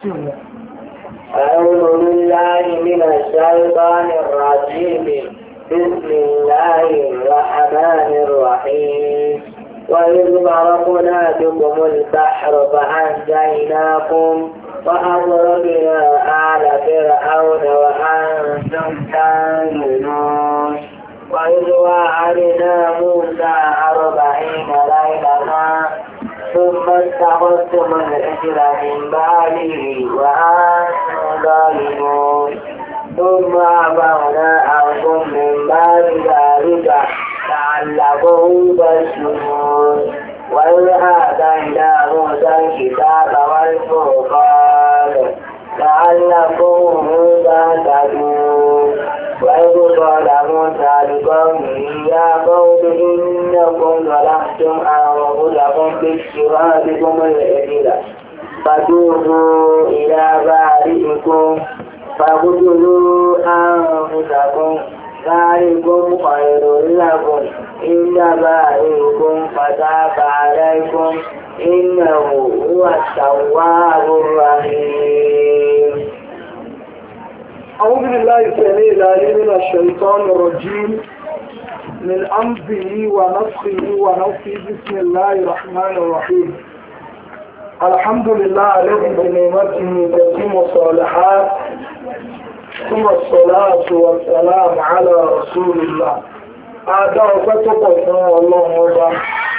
sí wọn. أعوذ بالله من الشيطان الرجيم بسم الله الرحمن الرحيم وإذ فرقنا بكم البحر فأنجيناكم وأغرقنا آل فرعون وأنتم تنظرون وإذ وعدنا موسى 40 ليلة ثم اتخذتم العجل من بعده وأنتم ظالمون ثم عفونا عنكم من بعد ذلك لعلكم تشكرون وإذ آتينا موسى الكتاب والفرقان لعلكم تهتدون وإذ قال موسى لقومه يا قوم إنكم ظلمتم أنفسكم باتخاذكم العجل فتوبوا إلى بارئكم فاقتلوا أنفسكم ذلكم خير لكم عند بارئكم فتاب عليكم إنه هو التواب الرحيم. أعوذ بالله السميع العليم من الشيطان الرجيم من أمره ونفخه ونفخه بسم الله الرحمن الرحيم الحمد لله الذي بنعمته تتم الصالحات ثم الصلاة والسلام على رسول الله. Adá ọpẹ́ tó pọ̀ fún Ọlọ́run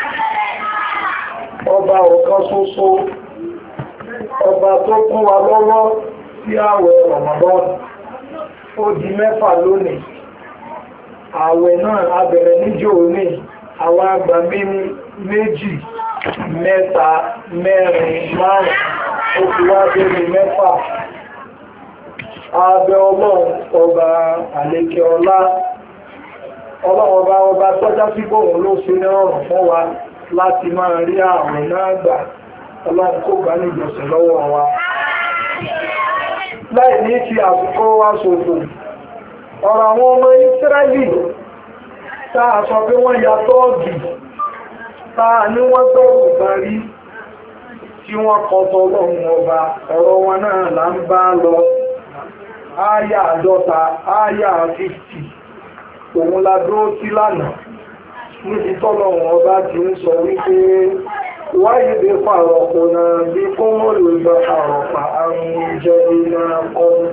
ọba ọ̀kan ṣoṣo, ọba tó kún wa lọ́wọ́ sí ààwẹ̀ Ramadan. Ó di 6 lónìí. Ààwẹ̀ náà a bẹ̀rẹ̀ níjọ́ òní, àwọn àgbà mímú 2, 3, 4, 5, ó fi wá bẹ̀rẹ̀ 6. Abẹ́ Ọlọ́run ọba àlékè ọlá. Ọlọ́run ọba tọ́já sí bóhun ló ṣe ní ọ̀rùn fún wa láti máa rí ààwẹ̀ náà gbà. Ọlọ́run kó gbà ní ìjọsìn lọ́wọ́ wa. Láì ní fi àsìkò wa ṣòfò. Ọ̀rọ̀ àwọn ọmọ Ísírẹ́lì táà sọ pé wọ́n ya tọ́ọ̀gì, táà ní wọ́n tọ́rù parí tí wọ́n kọtọ Ọlọ́run ọba, ọ̀rọ̀ wọn náà là ń bá lọ. Áyà 50, áyà 50, òun la dúró sí lánàá. Níbi tọ́lọ́run ọba ti ń sọ wípé wáyé bí pàrọ̀pọ̀ náà bí kó mọ́ lè lọ àrọ̀pà àrùn jẹ́ iná ọdún.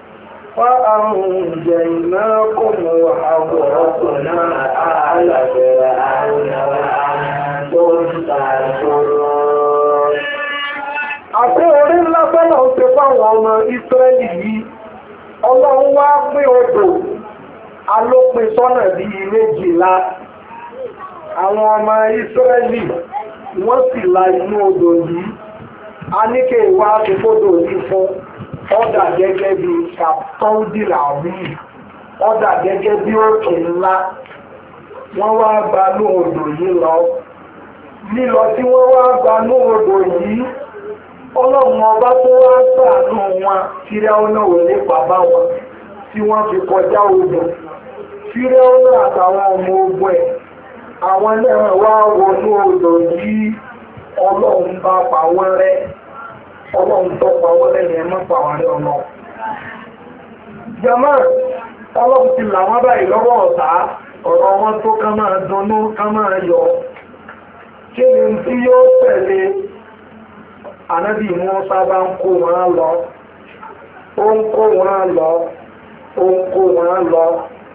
فأنجيناكم وأغرقنا آل فرعون وأنتم تنظرون. Àti orí ńlá fẹ́lọ̀ ń ṣe fáwọn ọmọ Ísírẹ́lì yìí, Ọlọ́run wá pín odò, alópin sọ́nà bí 12. Àwọn ọmọ Ísírẹ́lì wọ́n sì la inú odò yìí, a ní kí ìwá ti fódò yìí fún. Ọ̀dà gẹ́gẹ́ bí kàtọ́ndìlà rí, ọ̀dà gẹ́gẹ́ bí òkè ńlá, wọ́n wá gba ní odò yìí lọ. Lílọ tí wọ́n wá gba ní odò yìí, Ọlọ́run ọba tó wá ṣàánú wọn, Fíráúnà ò lè bàbá wọn tí wọ́n fi kọjá odò. Fíráúnà àtàwọn ọmọ ogun ẹ̀, àwọn náà wá wọnú odò yìí, Ọlọ́run bá pa wọ́n rẹ́. Ọlọ́run tó pa wọ́n lẹ́yìn ẹmọ́ pa wọ́n rẹ̀ ọmọ. Jàmá, Ọlọ́run ti là wọ́n báyìí lọ́wọ́ ọ̀tá, ọ̀rọ̀ wọn tó ká máa dunnú, ká máa yọ. Kí ni tí yóò tẹ̀lé Ànábì Mùsá bá ń kó wọn lọ? Ó ń kó wọn lọ, ó ń kó wọn lọ.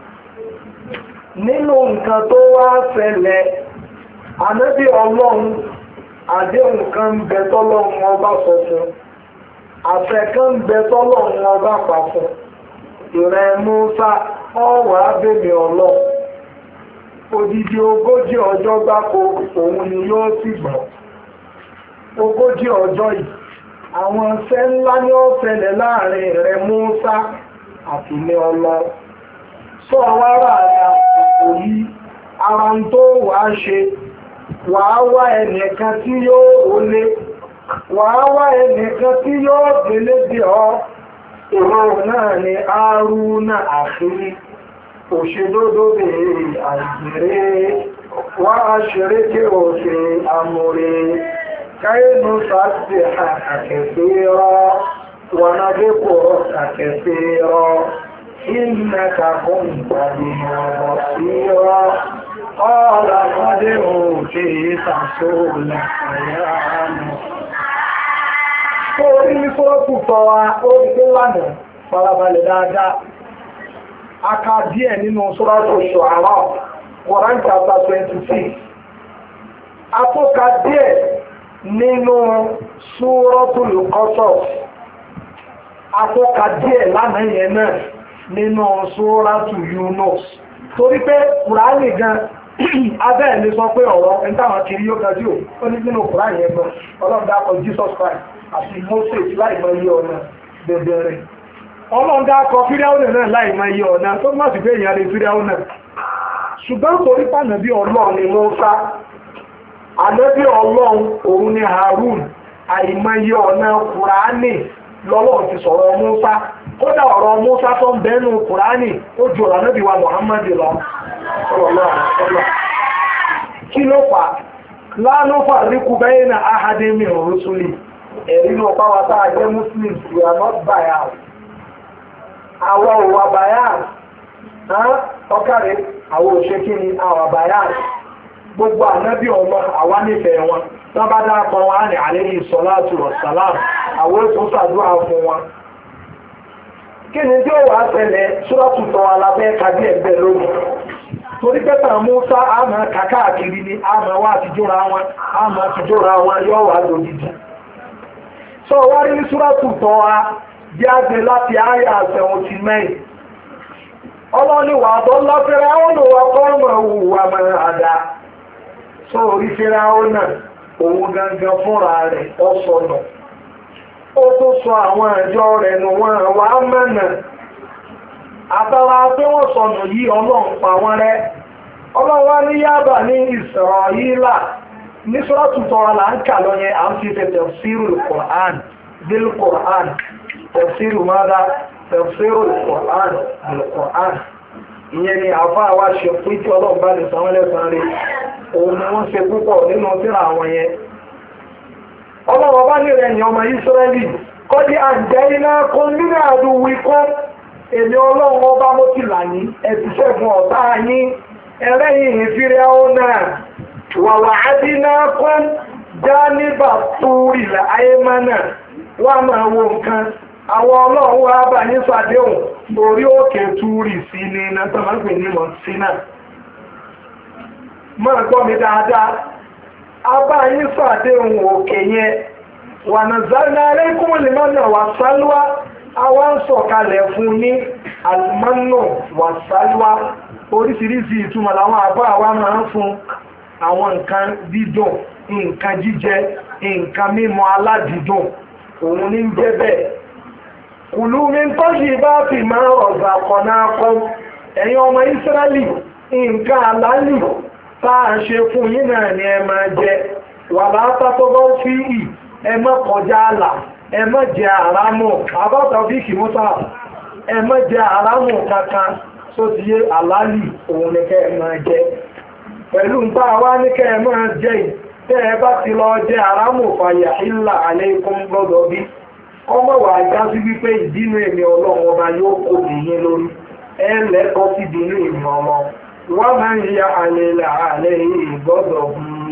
Nínú nǹkan tó wá ṣẹlẹ̀, Ànábì Ọlọ́run àdéhùn kan ń bẹ tọ́lọ́run ọba sọ fún, àṣẹ kan ń bẹ tọ́lọ́run ọba pa fún. Ìrẹ̀ Mùsá ọwọ́ abẹ́mi Ọlọ́run, odidi 40 ọjọ́ gbáko òun ni yóò sì gbọ́. 40 ọjọ́ yìí, àwọn iṣẹ́ ńlá ní ó ṣẹlẹ̀ láàrin ìrẹ̀ Mùsá àti ní Ọlọ́run. Sọ wárà rẹ̀ àsìkò yìí, ara ń tó wàá ṣe, wàá wá ẹnìkan tí yóò olé, wàá wá ẹnìkan tí yóò délé dé ọ. Ìrọ̀ náà ni Hárúnà àfírí, òṣèdódó bèèrè àìsèré, wá aṣèré tí ó ṣe àmúrè, káyénú sáàtì àkẹsẹ̀ rọ, ونذكرك كثيرا إنك كنت بنا بصيرا قال قد أوتيت سؤلك يا موسى. Orí ní fọ́ọ̀tù tọ́wa ó ti pé lánàá farabalẹ̀ dáadáa. A kà díẹ̀ nínú Suratu Shu'ara, Quran chapter 26. A tún kà díẹ̀ nínú Suratul Qasas. A tún kà díẹ̀ lánàá yẹn náà nínú Suratu Yunus. Torí pé Kùránì gan abẹ́ ẹ̀ lè sọ pé ọ̀rọ̀ ẹni táwọn kiri yóò gajú ó ní nínú Kùránì yẹn gan Ọlọ́run dákọ̀ Jesus Christ àti Moses láìmọ̀ iye ọ̀nà bẹ̀bẹ̀rẹ̀. Ọlọ́run dákọ̀ Fíráúnà náà láìmọ̀ iye ọ̀nà tó má sì pé èèyàn lè Fíráúnà. Ṣùgbọ́n torí pànà bí Ọlọ́run ni Mùsá, ànábì Ọlọ́run òun ni Harun, àìmọ̀ iye ọ̀nà Kùránì lọ́lọ́run ti sọ̀rọ̀ Mùsá. Kódà ọ̀rọ̀ Mùsá tó ń bẹ́nu Kùránì ó ju ọ̀rọ̀ ànábì wa Muhammad lọ. Kí ló fà? Lánú fàríkù bẹ́ẹ̀nà ahadémi òrùsùlì. Ẹ̀rí ló pa wa táa jẹ́ Muslims, we are not biased. Àwọn òwà biased. Ọkàrẹ́, àwọn òṣèkí ni àwọn biased. Gbogbo ànábì ọmọ àwa nífẹ̀ẹ́ wọn. Tán bá dápọ̀ wọn á ní alayhi salatu wassalam. Àwọn ètò ṣàdúrà fún wọn. Kí ni tí ó wà ṣẹlẹ̀ Suratu Taha alábẹ́ kàbí ẹ̀gbẹ́ lónìí? Torí pẹ́ta Mùsá àmà kàkàkiri ni àmà wá àtijọ́ra wọn yọ́ wà lójijì. Sọ wá rí ní Suratu Taha jáde láti àyà 79. Ọlọ́ni wà tó lọ́fẹ́rẹ́ àwọn olùwọ́kọ́ mọ̀ wà mọ̀ àdá. Sọ orí fẹ́rẹ́ àwọn náà, òun gangan fúnra rẹ̀ ọ̀sọ̀nà. Ó tó sọ àwọn àjọ rẹ̀ nù wọn wà mẹ́nà. Àtàrà pé wọ́n sọnù yí Ọlọ́run pa wọ́n rẹ́. Ọlọ́run wá ní Yábà ní Ísírẹ́lì ní Suratu Taha là ń kà lọ yẹn à ń fi tafsirul Qur'an bil Qur'an. Tafsiru mada tafsirul Qur'an bil Qur'an. Ìyẹn ni àfá wa ṣe pín tí Ọlọ́run bá lè sanwó lẹ́san rí. Òun ni wọ́n ṣe púpọ̀ nínú tírà àwọn yẹn. Ọlọ́run bá ní rẹ̀ ní ọmọ Ísírẹ́lì kọ́dí anjaynakum min aduwwikum. Èmi Ọlọ́run ọba mo ti là yín, ẹ ti ṣẹ́gun ọ̀tá yín, ẹlẹ́yìn Fíráúnà, wa wa'adnakum janiba turil aymana. Wá máa wo nǹkan, àwọn Ọlọ́run wá bá yín ṣàdéhùn orí òkè Túrì sí ní iná tó máa ń pè ní Mọ̀sínà. Máa gbọ́ mi dáadáa, a bá yín ṣàdéhùn òkè yẹn, wa nazzalna alaykumul manna wassalwa. Àwọn ń sọ̀kalẹ̀ fún ní almanno wàsálwá oríṣiríṣi ìtumọ̀ làwọn àbá àwa máa ń fún àwọn nǹkan dídùn, nǹkan jíjẹ, nǹkan mímu aládìídùn, òun ní jẹ́ bẹ́ẹ̀. Kùlú min tayyibati ma razaqnakum. Ẹ̀yin ọmọ Ísírẹ́lì, nǹkan àlálì táà ṣe fún yín náà ni ẹ máa jẹ. Wala tatghaw fihi, ẹ má kọjá àlà. Ẹ má jẹ àrámù, àbátà fíkì mọ́ta, ẹ má jẹ àrámù kankan tó ti yé àlálì òun ní kẹ́ ẹ máa jẹ. Pẹ̀lú ń bá wá ní kẹ́ ẹ máa jẹ tẹ́ ẹ bá ti lọ jẹ àrámù fàyà ìlà alaykum gbọ́dọ̀ bí. Ọmọ wà já sí wípé ìdínú èmi Ọlọ́run ọba yóò kó nìyí lórí. Ẹ lẹ́kọ̀ọ́ sí ìdínú èmi ọmọ. Wọ́n máa ń ya àlèlà àlẹ́ ìgbọ́dọ̀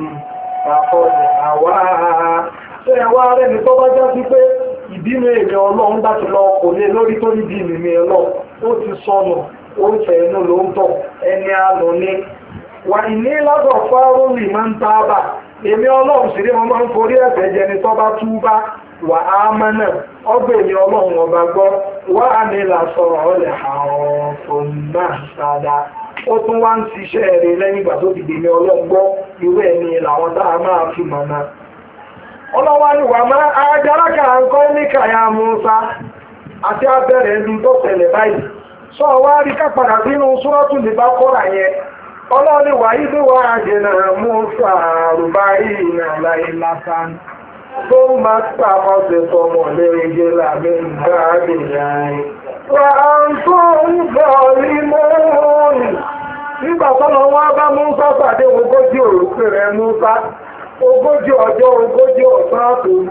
ṣe ẹwà rẹ̀ ní tó bá já sí pé ìbínú èmì Ọlọ́run bá ti lọ kò lé lórí tó ní bí ìmì Ọlọ́run ó ti sọnù ó ń fẹ̀ inú ló ń tọ̀ ẹni àlò ní wà ní lọ́dọ̀ fáwọn lè máa ń tábà èmi Ọlọ́run sì rí wọn máa ń forí ẹ̀ṣẹ̀ jẹ ní tó bá túbá wà á mọ́nà ọgbẹ̀ èmi Ọlọ́run ọba gbọ́ wà á ní làsọ̀rọ̀ ọlẹ̀ àwọn fòmà sáadáa ó tún wá ń ṣiṣẹ́ rẹ̀ lẹ́yìn ìgbà tó ti dèmi Ọlọ́run gbọ́ irú ẹni làwọn tá a máa fi mọ̀nà. Ọlọ́wà ni wà máa ajárákà ń kọ́ ní kàyà Mùsá àti abẹ́rẹ̀ ẹ̀lú tó tẹ̀lẹ̀ báyìí. Sọ wá rí ká padà sínú Súrọ́tù Bákọ́rà yẹn. Ọlọ́wà ni wà ìdí wà àjẹ́nà Mùsá àrùbá ìrìnà láìlásán. Tó máa pàpọ̀ sí sọmọ̀ lẹ́rẹ̀gẹ́ lábẹ́ ìgbàgbìyàn. Wà á ń tó ń bọ̀ rí mọ́rin. Nígbà tọ́lọ wá bá Mùsá pàdé ogójì òrùpẹ̀ rẹ̀ Mùsá. Ogójì ọjọ́ ogójì ọ̀sán àtòrú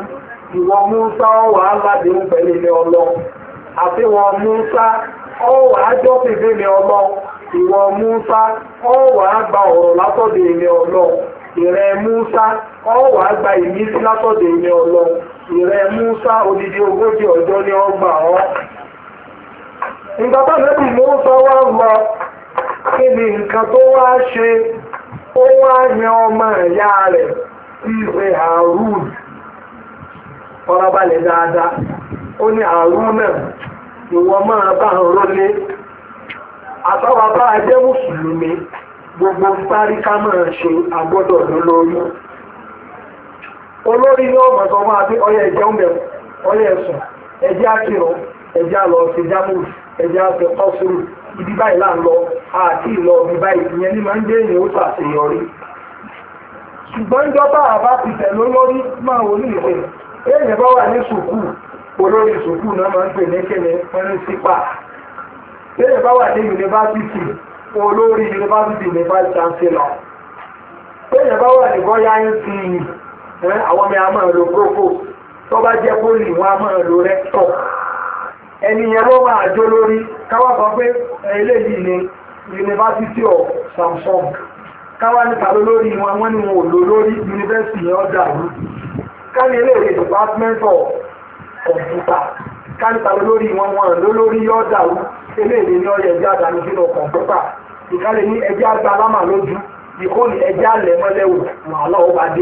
ìwọ Mùsá ọwà aládé ń pẹ̀lú ilé ọlọ́run àti wọn Mùsá ọwà ajọ́sìn ilé ọlọ́run ìwọ Mùsá ọwà gba ọ̀rọ̀ látọ̀dọ̀ ilé ọlọ́run ìrẹ Mùsá ọwà gba ìmísí látọ̀dọ̀ ilé ọlọ́run ìrẹ Mùsá odidi 40 ọjọ́ ní ọgbà ọ́. Ìgbàtà lẹ́bí Mùsá wá lọ kí ni nǹkan tó wá ṣe ó wá yan ọmọ ìyá rẹ̀ tí ṣe Harun ọ̀rọ̀balẹ̀ dáadáa ó ní Harun náà ìwọ máa bá ń rólé àtàwà bá jẹ́ mùsùlùmí gbogbo parí ká máa ṣe àgbọ́dọ̀ lólórí olórí ní ọmọ sọ máa bí ọyẹ ìjẹun bẹ̀rù ọyẹ ẹ̀sùn ẹjẹ́ àkìrọ̀ ẹjẹ́ àlọ́ sí jámùs ẹjẹ́ àti ọ́sùrù ibi báyìí là ń lọ àti ìlọ ibi báyìí ìyẹn ní máa ń dé èèyàn ó ṣàṣeyọrí ṣùgbọ́n ìjọba àbá ti tẹ̀ lólórí máa wò ní ìfẹ́ èèyàn bá wà ní sùkúù olórí sùkúù náà máa ń pè ní kéde píríncípà èèyàn bá wà ní yunifásitì olórí yunifásitì ní vice chancellor èèyàn bá wà ní bọ́yá NCE àwọn ọmọ àmọ́ ìlò provost tó bá jẹ́ pólì wọn àmọ́ ìlò rector ẹniyàn ló máa jó lórí káwà sọ pé eléyìí ni University of Samsung káwà níta lórí wọn wọ́n ní wọn ò lò lórí university yẹn ọjà rú káni eléyìí Department of Computer káníta lórí wọn wọn lò lórí ọjà rú eléyìí ní ọyẹ ẹjẹ́ àdáni sínú kọ̀ǹpútà ìkálẹ̀ ní ẹjẹ́ àgbà lámà lójú ìkóni ẹjẹ́ àlẹ̀ mọ́lẹ́wò wàhálà ó bá dé.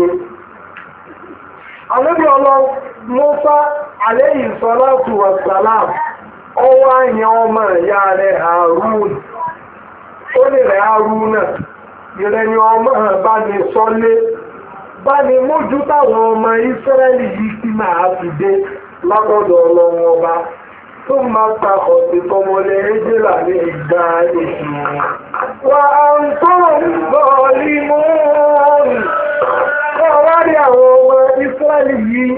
Ànábì Ọlọ́run Mùsá alayhi salatu wassalam ọwọ́ àyàn ọmọ ìyá rẹ̀ Harun ó lè rẹ̀ Harun náà ìrẹ̀yìn ọmọ bá ní sọ́lé bá ní mójú táwọn ọmọ Ísírẹ́lì yìí tí máa fi dé lábọ́dọ̀ Ọlọ́run ọba tó máa ta ọ̀sẹ̀ tọmọlẹ̀ ẹjẹ́là ní ìgbà èṣù wà á ń tọ́rọ̀ ń bọ̀ ní mọ́ọ̀rùn wárí àwọn ọmọ Ísírẹ́lì yìí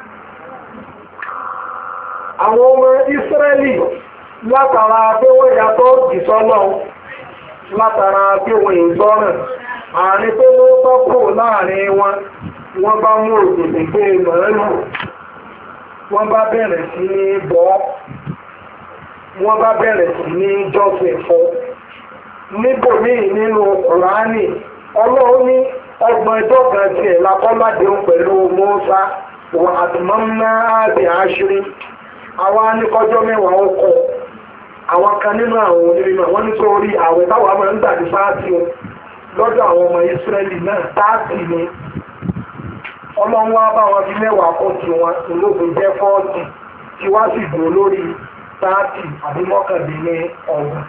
àwọn ọmọ Ísírẹ́lì látara pé wọ́n yàtọ̀ ìsọ́lọ́ látara pé wọ́n ìgbọ́ràn àárín tó ló tọ́kù láàrin wọ́n bá mú òkèlè pé mọ̀ọ́lù wọ́n bá bẹ̀rẹ̀ sí ní bọ́ wọ́n bá bẹ̀rẹ̀ sí ní jọ́sìn fún níbòmí nínú Kùránì Ọlọ́run ní ọgbọ̀n ẹjọ́ kan tí ẹ̀ lápọ́ládéhùn pẹ̀lú Mùsá wọ́n àtìmọ́mná àbí àṣírí àwọn anìkọjọ́ mẹ́wàá ọkọ̀ àwọn kan nínú àwọn onírìnà wọ́n ní sórí àwẹ̀ táwọn máa ń gbàdí sáàtì lọ́dọ̀ àwọn ọmọ Ísírẹ́lì náà táàtì ni Ọlọ́run wá bá wọn bí mẹ́wàá kọ́ tí wọn olóògùn jẹ́ 40 tí wá sì dúró lórí 30 àbí mọ́kàndínlọ́gbọ̀n.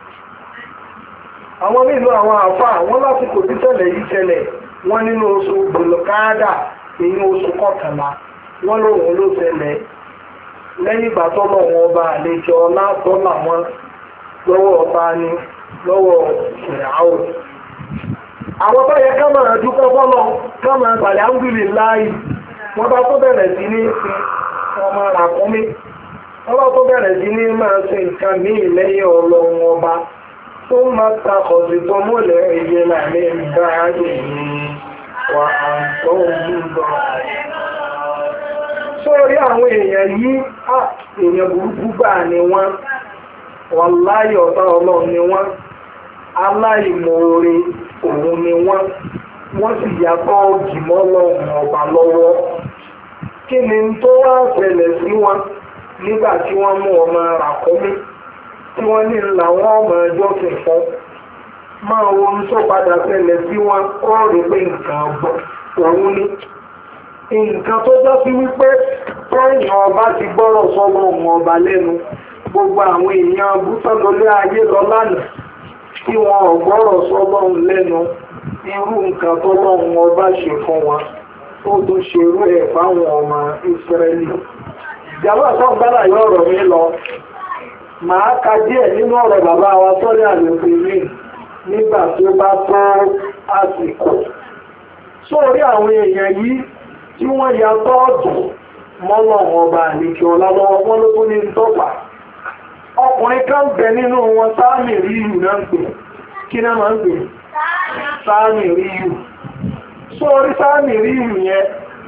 Àwọn nínú àwọn àfà wọ́n lásìkò tí ṣẹlẹ̀ yìí ṣẹlẹ̀ wọ́n nínú oṣù Bùlùkádà èyí oṣù kọkànlá wọ́n lóhun ló ṣẹlẹ̀ lẹ́yìn ìgbà tọ́lọ̀ wọn ọba àlejò ọlá tọ́lá wọn lọ́wọ́ ọba ní lọ́wọ́ ìràwọ̀. Àwọn tó yẹ ká máa dúpẹ́ fọ́lọ́ ká máa gbàlẹ̀ áńgùlì láàyè wọ́n bá tó bẹ̀rẹ̀ sí ní sin ọmọ ràkúnmí wọ́n bá tó bẹ̀rẹ̀ sí ní máa sin nǹkan ní ìlẹ́yìn Ọlọ́run ọba ثم اتخذتم العجل من بعده وأنتم ظالمون. Sórí àwọn èèyàn yìí, èèyàn burúkú bá ní wọ́n, wàláhì ọ̀tá Ọlọ́run ni wọ́n, aláìmoore òun ni wọ́n sì yàtọ̀ jìmọ́ Ọlọ́run ọba lọ́wọ́. Kí ni tó wá ṣẹlẹ̀ sí wọn nígbà tí wọ́n mú ọmọ ràkúnmí? Tí wọ́n ní làwọn ọmọ ẹjọ́ fi fún máa wọn tó padà ṣẹlẹ̀ sí wọn ó rí pé nǹkan ọgbọ́n òun ní nǹkan tó jọ sí wípé tẹ́yìn ọba ti gbọ́rọ̀ sọ́wọ́ ọmọ ọba lẹ́nu gbogbo àwọn èèyàn bútọ́lọlé ayé lọ lánàá tí wọn ò gbọ́rọ̀ sọ́wọ́ lẹ́nu irú nǹkan tó lọ́wọ́ ọba ṣe fún wọn ó tún ṣe irú ẹ̀ fáwọn ọmọ Ísírẹ́lì. Ìjàmbá sọ́gbàlá yọ ọ̀rọ̀ mi lọ. Màá ka díẹ̀ nínú ọ̀rọ̀ bàbá wa sọ́lẹ̀ àlùfèmí nígbà tó bá tó àsìkò. Sórí àwọn èèyàn yìí tí wọ́n ya tọ́ọ̀dù mọ́lọ̀ ọba àlejò ọlọ́wọ́ wọ́n ló tún ní tọ́pà. Ọkùnrin kan bẹ nínú wọn sáàmì ríyù náà ń pè. Kí náà máa ń pè? Sáàmì ríyù. Sórí sáàmì ríyù yẹn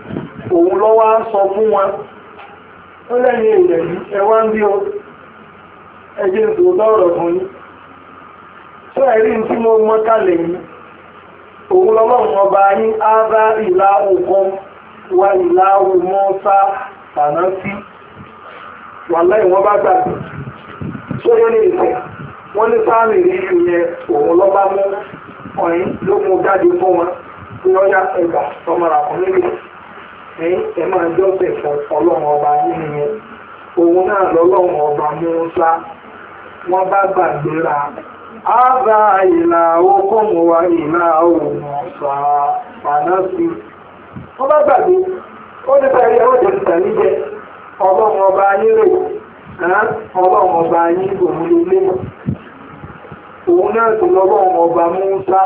òun lọ́wọ́ á sọ fún wọn ó lẹ́yìn èèyàn yìí ẹwà ń bí o ẹjẹ́ ìtòótọ́ ọ̀rọ̀ fún yín tó ẹ̀rí tí mo mọ́ kalẹ̀ yìí òun lọ́lọ́run ọba yín á bá ìlà òkan wa ìlà òmọ́sá tànáfí wà láì wọ́n bá gbàgbé tó yẹ ní ìfẹ́ wọ́n ní sáàmì rí ìyẹn òun lọ́bá mú ọ̀yìn ló mú jáde fún wọn tí wọ́n yá ẹgbà tọmọra fún nílé ẹ máa jọ́sẹ̀ fún ọlọ́run ọba nínú yẹn òun náà lọ́lọ́run ọba Mùsá wọ́n bá gbàgbéra ábà ìlà okòmù wa ìlà òun ọ̀sà pàdásí wọ́n bá gbàgbé ó ní bẹ́ẹ̀ ẹwọ́ jẹ́ tẹ̀lé jẹ ọlọ́run ọba yín rè ọlọ́run ọba yín òun lè òun náà sì lọ́lọ́run ọba Mùsá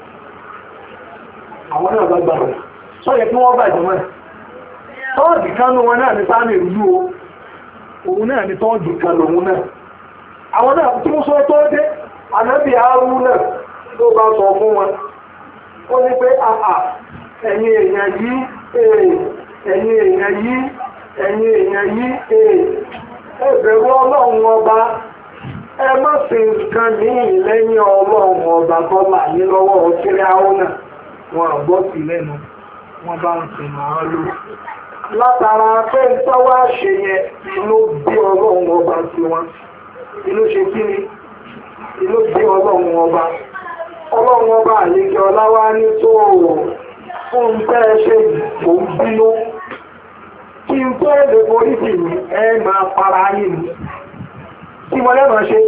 àwọn náà bá gbàgbé sọ́yẹ kí wọ́n bàjẹ́ mọ́ tọ́ọ̀dì kánú wọn náà ní sáàmì ìrújú òun náà ní tọ́ọ̀dì kan lòun náà àwọn náà tí ó sọ tó dé ànábì Hárúnà náà tó bá sọ fún wọn ó ní pé àà ẹ̀yin èèyàn yìí ẹ̀yin èèyàn yìí ẹ̀yin èèyàn yìí ẹ bẹ̀rù ọlọ́run ọba ẹ má ṣe nǹkan ní ìlẹ́yìn ọlọ́run ọba tó là ní lọ́wọ́ ọkẹ́rẹ́ Hárúnà wọn àgbọ́ sí lẹ́nu wọ́n bá ń sìn máa lò látara pé ń tọ́wọ́ ṣe yẹn inú bí ọlọ́run ọba sí wọn inú ṣe kí ni inú bí ọlọ́run ọba àlejò ọláwá ní tó fún tẹ́ ṣe ìbò ń bínú kí n tó lè borí sí ní ẹ máa para yìí ní kí mo lẹ́mọ̀ ṣe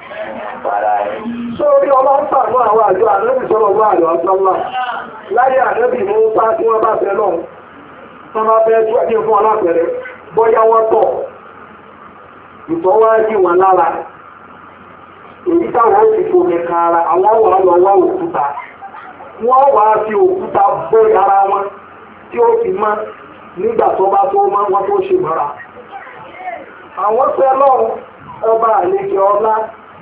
sórí ọlọ́run pàdé àwọn àjọ ànábì sọ́rọ̀ wà àjọ àjọ́lá láyé ànábì mú sá tí wọ́n bá fẹ́ lọ́run wọ́n bá fẹ́ tó ẹ̀kí fún alápẹ̀rẹ̀ bọ́yá wọ́n tọ̀ ìtọ́wájú wọn lára èyí táwọn ó ti fòmì kan ara àwọn wà lọ wá òkúta wọ́n wà fi òkúta bọ́ ara wọn tí ó fi mọ́ nígbà tó bá tó mọ́ wọn tó ṣe mọ́ra àwọn fẹ́ lọ́run ọba àlejò ọlá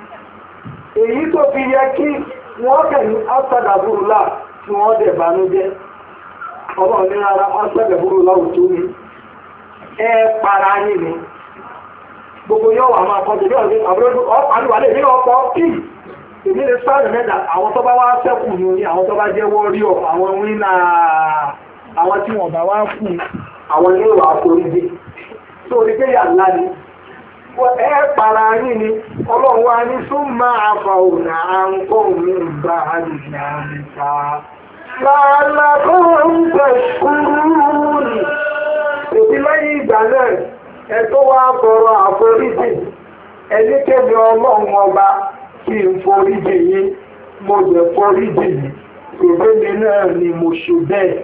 èyí tó fi yẹ kí wọ́n kẹ̀yìn ásàdàbúrúlá tí wọ́n dẹ̀ bánújẹ́ ọlọ́run ní ara ásàdàbúrúlá ò tó ní ẹ para yìí ni gbogbo yóò wà máa kọ́ tẹ̀lé ọ̀rẹ́ àríwálẹ̀ ní ọkọ̀ kí èmi lè sáré mẹ́ta àwọn tó bá wá sẹ́kù ní àwọn tó bá jẹ́ wọ́ríọ̀ àwọn wínà àwọn tí wọ́n bá wá kù àwọn ilé ìwà àforíjì tó rí pé yà ńlá ni ẹ para yìí ni ọlọ́run wá ní súnmọ́ àfàwọ̀nà àǹkọ́ mi gbà àdìgbà níta lálàkọ́ ń tẹ̀kúrú ni èbí lẹ́yìn ìgbà náà ẹ̀tọ́ wá bọ̀rọ̀ àforíjì ẹnikẹ́ni ọlọ́run ọba kí n foríjì yín mo jẹ́ foríjì yìí ìbémi náà ni mo ṣe bẹ́ẹ̀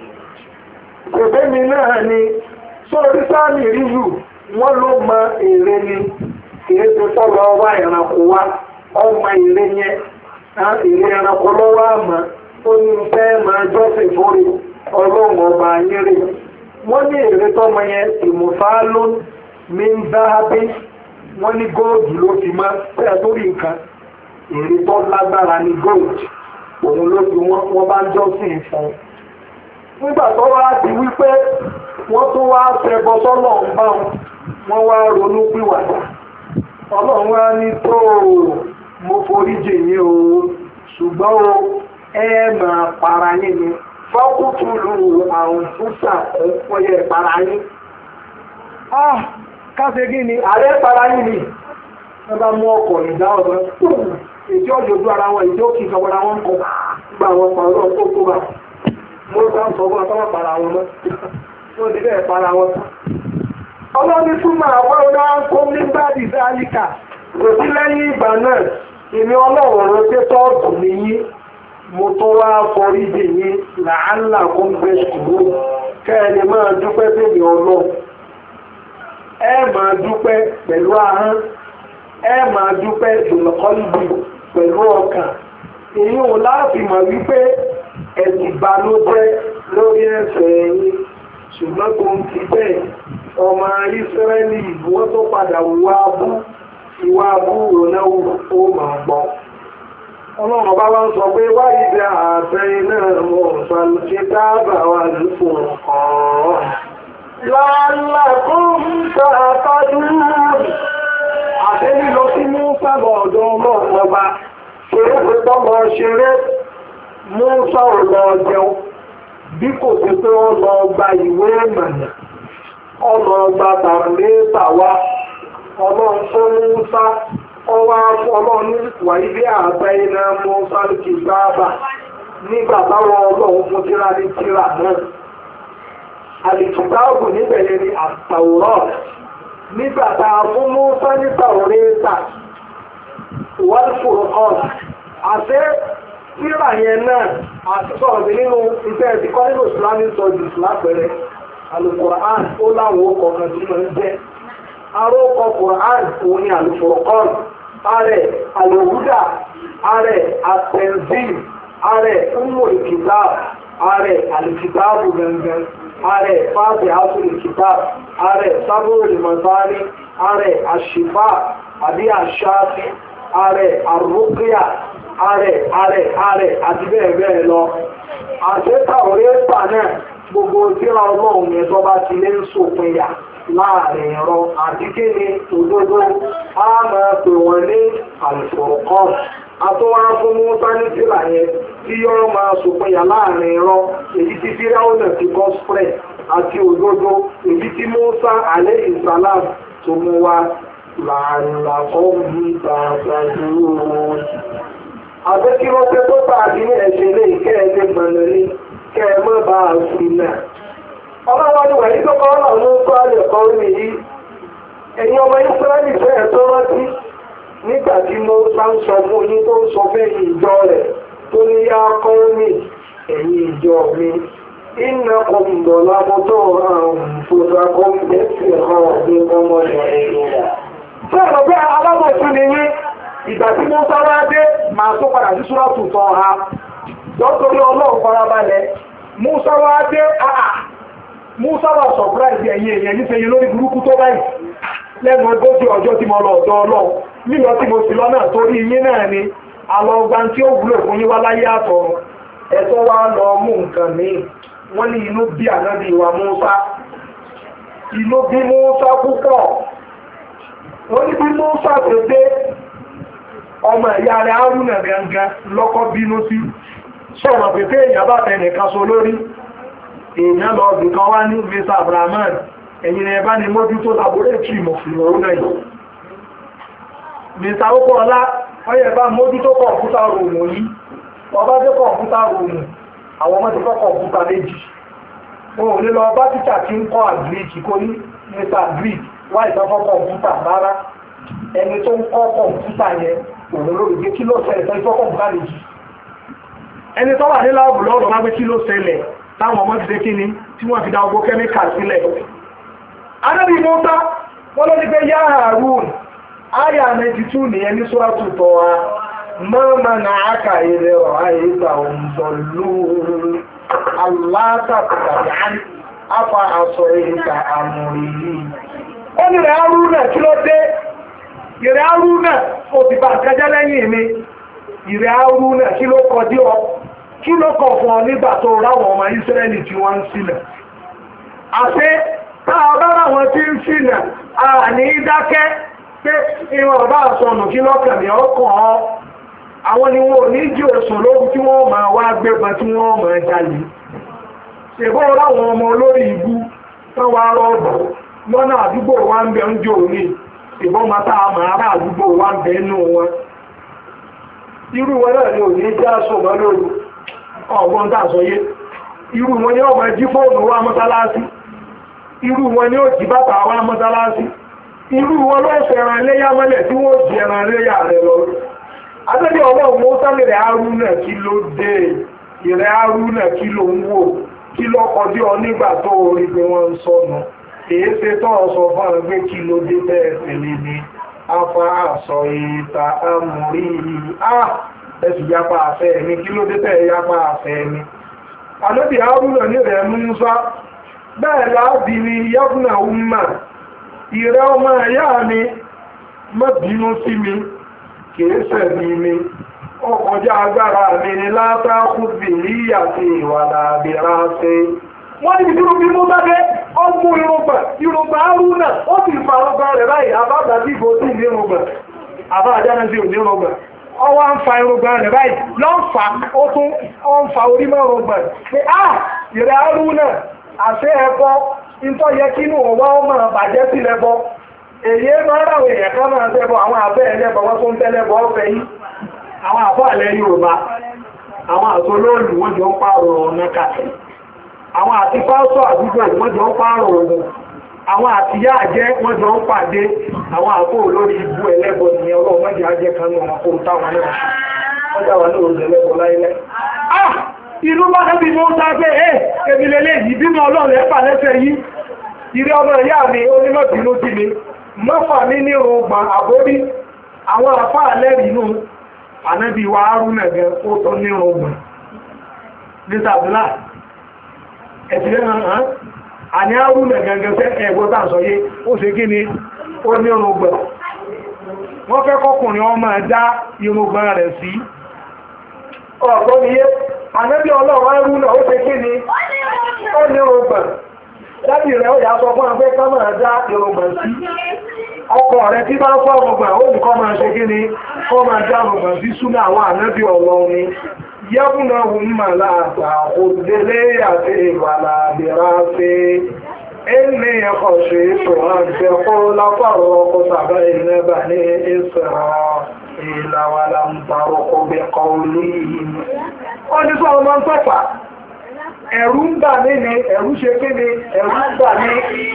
ìbémi náà ni sórí sáàmì rízù wọ́n ló mọ èrè ni kìí tó sọ́lọ́ wá ìrànkò wá ọmọ èrè yẹn èrè ẹranko lọ́wọ́ àmọ́ ó ní fẹ́ máa jọ́sìn fórí ọlọ́run ọba ayéré wọ́n ní èrè tọ́mọ yẹn ìmùfà ló ní ń dáhábí wọ́n ní góòdù ló fi máa pẹ́ tó rí nǹkan èrè tó lágbára ní góòdù òun ló fi wọ́n bá jọ́sìn fún nígbà tó wá di wípé wọ́n tó wá ṣẹbọ sọ́lọ̀ ń bá wọn wá ronú pìwàdà ọlọ́run wá ní tó mo foríjì yín o ṣùgbọ́n o ẹ máa para yín ni fọ́kútùlù àwọn fúsà ọ̀pọ̀yẹ para yín káṣe gí ni ààrẹ para yín ni wọ́n bá mú ọkọ̀ ìdá ọ̀dọ́ èdè ọjọ́jú ara wọn ìdí òkè ìjọba wọn kọ gbà wọn pàrọ̀ tó kó bá mo bá ń sọ fún ọtọ́wọ́ para wọn mọ́ wọ́n ti bẹ́ẹ̀ para wọn ọlọ́ni túnmọ̀ àwọn ọ̀nà kó ní báàdì sáàlìkà kò sí lẹ́yìn ìgbà náà ìní ọlọ́run tí tọ́ọ̀tù nìyí mo tó wá forí dì yí làálà kó ń gbé ṣùgbọ́n kẹ́ẹ̀ni máa dúpẹ́ tèmi ọlọ́ ẹ máa dúpẹ́ pẹ̀lú ahọ́n ẹ máa dúpẹ́ ìlọ́kọ́lùbì pẹ̀lú ọkàn èyí ò láti mọ̀ wípé ẹ̀dìbànújẹ́ lórí ẹ̀ṣẹ̀ yín ṣùgbọ́n tó ń ti bẹ́ẹ̀ ọmọ Ísírẹ́lì wọ́n tó padà ìwà abú ronẹ́wò ó máa gbọ́ ọlọ́run bá wá ń sọ pé wá ìdí àtẹ́yìn náà mọ̀ ṣàlùkí dáàbà wà ní fún ọ̀ọ́ la'allakum ta'qilun. Àtẹ́lí lọ sí mú sábọ̀ ọ̀dọ̀ ọlọ́run ọba, ṣeré pé tọ́mọ ṣeré, mú sọ̀rọ̀ lọ jẹun, bí kò sí pé ó lọ gba ìwé ìmọ̀nà, ọ̀nà ọgbà tàbí tàwa, ọlọ́run tó mú sá, ọwá ọlọ́run wà ilé àgbà iná mú sáré sáábà nígbà táwọn ọlọ́run fún tíra ní tíra náà. Àlìkìtáàbù níbẹ̀rẹ̀ ni àtàwòrán nígbà tá a fún Mùsá ní Tàórátà wal Furqan àti tíra yẹn náà àti sọ̀rọ̀ nínú iṣẹ́ ìdíkọ́ nínú Islamic studies lápẹẹrẹ Al-Qur'an ó láwọn ọkọ̀ kan tí wọ́n jẹ́ arókọ̀ Qur'an òun ni Al-Furqan ààrẹ Al-Huda ààrẹ At-Tanzil ààrẹ Ummul Kitab ààrẹ Al-Kitabu gangan ààrẹ fáàbì áṣùlù kitab ààrẹ sábúrò mọ̀tání ààrẹ àṣìfà àbí àṣáàfì ààrẹ àrùkíyà ààrẹ àti bẹ́ẹ̀ bẹ́ẹ̀ lọ. àṣẹ́ta orí ẹ̀pà náà gbogbo tíra ọlọ́run yẹn tó bá ti lé ń sòpinya láàrin ẹ̀rọ àti kí ni òdodo á máa pè wọ́n ní Al-Furqan. àtúwá fún Mùsá ní tíra yẹn tí yọ́ máa sòpinya láàrin ẹ̀rọ èyí tí Fíráúnà ti kọ́ spread àti òdodo èyí tí Mùsá alayhi salam tó mú wá làálàkọ́hùn tààtàdúró. àbẹ́kírọ́tẹ́ tó tàbí ní ẹ̀ṣẹ̀ lè kẹ́ ẹ lè gbọ̀nà ní kẹ́ ẹ mọ́ bá a sí náà. ọlọ́wọ́ ni wà ní tó kọ́ ọ̀nà ló ń kọ́ àlẹ̀ kọ́ mi yìí. ẹ̀yin ọmọ Ísírẹ́lì fẹ́ ẹ̀ tó rántí nígbà tí mo bá ń sọ fún yín tó ń sọ fẹ́yìn ìjọ rẹ̀ tó ní yá kọ́ mi ẹ̀yin ìjọ mi. إنكم ظلمتم أنفسكم باتخاذكم العجل. Sọ́rọ̀ pé alábòsí ni yí, ìgbà tí mo sára dé, máa tó padà sí Súrátù Tọ́ha. Lọ́tọ́rí Ọlọ́run farabalẹ̀, Mùsá wá dé, Mùsá wá sọ̀práìsì ẹ̀yìn èèyàn ní ṣe lórí burúkú tó báyìí. Lẹ́nu ogójì ọjọ́ tí mo lọ ọ̀dọ̀ Ọlọ́run, lílọ tí mo sì lọ náà torí yín náà ni, àlọ́gbà tí ó wúlò fún yín wá láyé àtọ̀run. Ẹ̀tọ́ wá lọ mú nǹkan míì. Wọ́n ní inú bí ànábì wa Mùsá. Inú bí Mùsá púpọ̀. Wọ́n ní bí Mùsá tó dé ọmọ ìyá rẹ̀ Hárúnà gangan lọ́kọ́ bínú sí. Sọ̀rọ̀ pẹ̀pẹ́ èèyàn bá tẹ̀lẹ̀ kaso lórí. Èèyàn lọ ọdún kan wá ní Mr. Abrahaman. Ẹ̀yìn ẹ̀bá ni mójú tó laboratory mọ̀fìlọ́rún náà yìí. Mr. Okọ̀ọ́lá, ọyẹ̀ bá mójú tó kọ̀ọ̀pútà rùmù yìí. Ọba tó kọ̀ọ̀pútà rùmù. Àwọn ọmọ ti kọ́ kọ̀mpútà méjì. Wọn ò lè lọ bá títà tí ń kọ́ àgbìrìkì kó ní mẹ́ta àgbìrì wá ìtọ́kọ́ kọ̀mpútà rárá. Ẹni tó ń kọ́ kọ̀mpútà yẹn òun lórí gbé kí ló ṣẹlẹ̀ tó ń kọ́ kọ̀mpútà méjì. Ẹni tó wà ní láàbù lọ́rùn máa gbé kí ló ṣẹlẹ̀ táwọn ọmọ ti dé kí ni tí wọ́n fi da ogbó kẹ́míkà sílẹ̀. Ànábì Mùsá wọ́n ló ní pé yá Hárún áyà 92 nìyẹn ní Súrátù Tọ́ha. ما منعك إذ رأيتهم ضلوا ألا تتبعني أفعصيت أمري. Ó ní rẹ̀ Hárúnà kí ló dé? Ìrẹ̀ Hárúnà ó ti bá kẹjẹ́ lẹ́yìn mi. Ìrẹ̀ Hárúnà kí ló kọ dí ọ? Kí ló kọ fún ọ nígbà tó ráwọn ọmọ Ísírẹ́lì tí wọ́n ń sílẹ̀? Àṣé táà bá ráwọn tí ń sílẹ̀, a ní dákẹ́ pé ìwọ̀n bá sọnù kí lọ́kàn ní ọkàn ọ́. Àwọn ni wọ́n ní jí òsùn lóòrùn tí wọ́n máa wá gbẹ́gbẹ́ tí wọ́n máa jalè. Ṣèbọ́ láwọn ọmọ olórí ibú tán wá rọ́ọ̀bọ̀ lọ́nà àdúgbò wá ń bẹ ń jò ní ìbọn mata àmà ará àdúgbò wá ń bẹ inú wọn. Irú wọn náà ni ò ní já sọmọ lóru ọgbọ́n tàṣọyé. Irú wọn ni ọmọ jí fóònù wá mọ́sálásí. Irú wọn ni ó jí bàtà wá mọ́sálásí. Irú wọn ló fẹ́ràn léyà mọ́lẹ̀ tí wọ́n jí ẹran léyà rẹ̀ lọ. Adébí ọlọ́run mú sámìrẹ̀ Hárúnà kí ló dé, ìrẹ̀ Hárúnà kí ló ń wò, kí ló kọjú ọ nígbà tó orí pé wọ́n ń sọnù. Èé ṣe tọ́ ọ̀sọ̀ fún àwọn pé kí ló dé bẹ́ẹ̀ tẹ̀lé ní afá àṣọ ìta amúrí ẹ̀sì yapa àfẹ́ mi, kí ló dé tẹ̀ yapa àfẹ́ mi. Adébí Hárúnà ní rẹ̀ Mùsá, bẹ́ẹ̀ láàbí ni yábùnà umma, ìrẹ́ ọmọ ẹ̀yà mi, má bínú sí mi. Kèésẹ̀ ní mi, ọkọjá agbára mi ni látàkù bí i àti ìwà làbí ránṣẹ́. Wọ́n ní ìdúró bí mú bá dé, ọmú irùngbọ̀n Haruna ó sì fa ọgbọ̀n rẹ̀ báyìí àbábà tí ìbò sí ní irùngbọ̀n àbá àjánà sí òní irùngbọ̀n ọwọ́ ń fa irùngbọ̀n rẹ̀ báyìí lọ́n fa ó ń fa orí mọ́ irùngbọ̀n pé ìrẹ̀ Haruna àṣẹ ẹbọ ìtọ́ yẹ kínú ọwọ́ ọmọ bàjẹ́ sí lẹ́bọ èyí máa ráwọ̀ èèyàn kan máa tẹ́bọ àwọn àbẹ́ ẹlẹ́bọ wọ́n tó ń tẹ́lẹ́bọ ọ̀fẹ́ yìí àwọn àbọ̀ àlẹ́ Yorùbá àwọn àtolóòlù wọ́n jọ ń pààrọ̀ ọ̀nà kàtẹ́ àwọn àti pásọ̀ àdúgbò wọ́n jọ ń pààrọ̀ ogun àwọn àti yá àjẹ́ wọ́n jọ ń pàdé àwọn àpò olórí ibú ẹlẹ́bọ nìyẹn ọlọ́run mọ́jì ajẹ́ kan ní ọmọ kóòtà wọn náà wọ́n já wà lóòrùn ẹlẹ́bọ láìlẹ́ ìlú bá kẹ́bí mọ́ sáfẹ́ èmi lélẹ́ yìí bínú ọlọ́run ẹ̀fà lẹ́sẹ̀ yìí ìrẹ́ ọmọ ìyá mi onímọ̀bínú sí mi mọ́fà ní nírun gbà àbórí àwọn àfá àlẹ́rìí inú ànábì wa Haruna gan ó tọ́ nírun gbà ní sàbílà ẹ̀tìlẹ́ hàn àní Haruna gangan fẹ́ ẹ̀gbọ́ tàṣọyé ó ṣe kí ni ó nírun gbà wọ́n fẹ́ kọkùnrin ọmọ ẹ̀dá irun gbà rẹ̀ sí ọ̀gbọ́n ni yé ànábì ọlọ́run Haruna ó ṣe kí ni ó nírun gbà láti rẹ̀ ó yà sọ fún afẹ́ kọ́mọ̀ ẹ̀dá irùngbọ̀n sí ọkọ rẹ̀ tí bá ń fọ́ ọgbọ̀n ó ní kọ́ máa ṣe kí ni kọ́ máa já irùngbọ̀n sí súnà àwọn ànábì ọlọ́run ni yẹ́bùnà hùmà láàtà òdélé àti ìwàlà àbẹ̀rà ṣe ẹni ẹ̀kọ́ ṣe ètò àgbẹ̀ kó lápárọ̀ ọkọ̀ tàbí ìnẹ́bà ní ìsẹ̀rọ̀ ìlàwàlà ń parọ́ ọgbẹ̀ kọ́ lóyìn ó ní sọ ọmọ ń tọ́pàá ẹ̀rù ń bà mí ni ẹ̀rù ṣe kí ni ẹ̀rù ń bà mí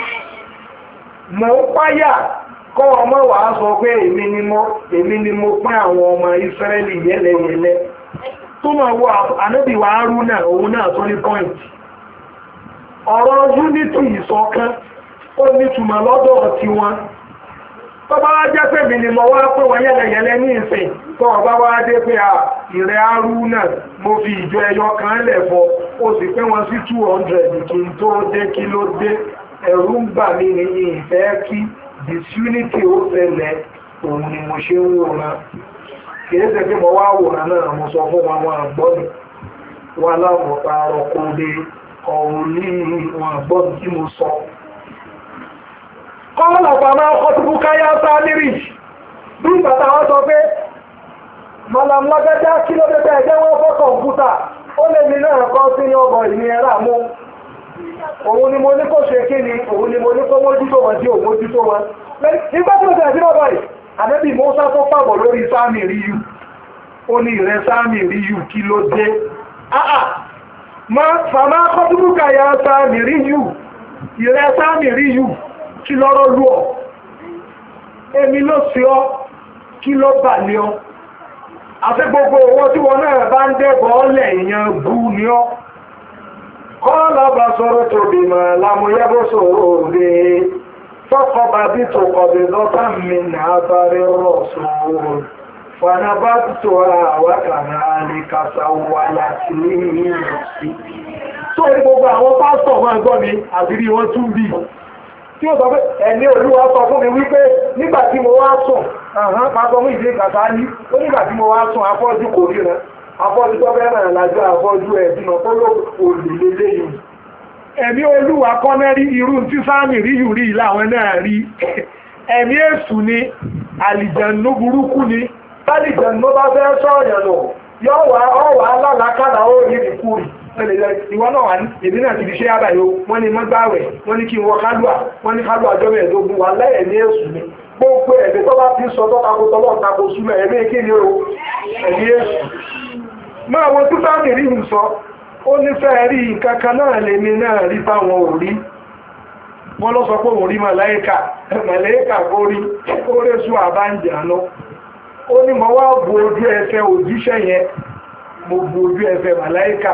mọ̀ ń páyà kọ́ ọmọ wà á sọ pé èmi ni mo pín àwọn ọmọ Ísírẹ́lì yẹ́lẹyẹ̀lẹ́ tó máa wọ ànábì wa Haruna òun náà tó ní point ọ̀rọ̀ unity ìṣọ̀kan ó nítumọ̀ lọ́dọ̀ tí wọn tó bá wá jẹ́ pé mi ni mo wá pé wọ́n yẹ́lẹyẹ̀lẹ́ ní ìsìn tó ọba wá dé pé ìrẹ́ Haruna mo fi ìjọ ẹyọ kan lẹ̀ fọ́ ó sì pé wọ́n sí 200 kí n tó dé kí ló dé ẹ̀rù ń bà mí ní ìfẹ́ kí disunity ó ṣẹlẹ̀ òun ni mo ṣe ń wòran kìí ṣe pé mo wá wòran náà mo sọ fún wọn àgbọ́nù wọn láwọn pààrọ̀ kò lè ọ̀rùn ní wọn àgbọ́nù tí mo sọ kọ́lọ̀pàá máa kọ́ tó búkáyá sáà nírì bí bàtà wọ́n sọ pé Malam lágbẹ́já kí ló dẹ́gbẹ́ ẹgbẹ́ wọ́n fọ́ kọ̀ǹpútà ó lè ní náà kọ́ sí ní ọgbọ̀n ìní ẹ̀rà mú òun ni mo ní kó ṣe kí ni òun ni mo ní kó mójútó wọn tí ò mójútó wọn nígbà tí ó tẹ̀ sí ọ̀bọ̀ yìí ànábì Mùsá tó pàbọ̀ lórí sáàmì ríyù ó ní ìrẹ́ sáàmì ríyù kí ló dé fàmá kọ́tùbùkà ya sáàmì ríyù ìrẹ́ sáàmì ríyù kí lọ́rọ̀ lú ọ èmi ló sí ọ kí ló bà ní ọ àti gbogbo owó tí wọ́n náà bá ń dẹ́bọ̀ ọ́lẹ̀ èèyàn bú ní ọ́ kọ́ lọ́bà sọ̀rọ̀ tó bí mọ̀ lámúyẹ́bó sọ̀rọ̀ rẹ̀ fọ́kọ̀ bá bí tó kọ̀bí lọ́tà mi náà bárí rọ̀ sọ̀rọ̀ fọ́nà bá tó àwákàrà àríkàsà wà láti ní ìrọ̀sí tó ní gbogbo àwọn pásítọ̀ máa gbọ́ mi àbírí wọ́n tún bí tí ó sọ pé ẹ̀mí Olúwa sọ fún mi wípé nígbà tí mo wá sùn pàtó mú ìdí kàtà ní ó nígbà tí mo wá sùn afọ́jú kò ríran afọ́jú tó bẹ́rẹ̀ lájọ́ afọ́jú ẹ̀dínà tó ló olùlélé yìí ẹ̀mí Olúwa kọ́nẹ́rí irú tí sáàmì rí yù rí láwọn náà rí ẹ̀mí èṣù ni àlìjẹ̀nú burúkú ni tálìjẹ̀nú bá fẹ́ sọ́ọ̀yàn lọ yọ́ wà ọwà alálàkàlà ó rí ìkúrì ìwọ náà wà ní èdè náà ti fi ṣe àbàyò wọ́n ní mọ́gbàwẹ̀ wọ́n ní kí wọ́n kálùà wọ́n ní kálùà jọ́ mẹ́ẹ̀ẹ́dógún wà lẹ́yẹ̀ ní èṣù ni gbogbo ẹ̀mí tó bá fi sọ tọ́kakó tọ́lọ́ tako súnmọ́ ẹ̀mí kí ni o ẹ̀mí èṣù máa wọn tó bá mi rí ń sọ ó ní fẹ́ rí nǹkan kan náà lèmi náà rí táwọn ò rí wọ́n lọ sọ pé òun rí màláíkà kó rí ó rẹ́sù àbáǹjànú ó ní mo wá bu ojú ẹsẹ̀ òjíṣẹ́ yẹn mo bu ojú ẹsẹ̀ màláíkà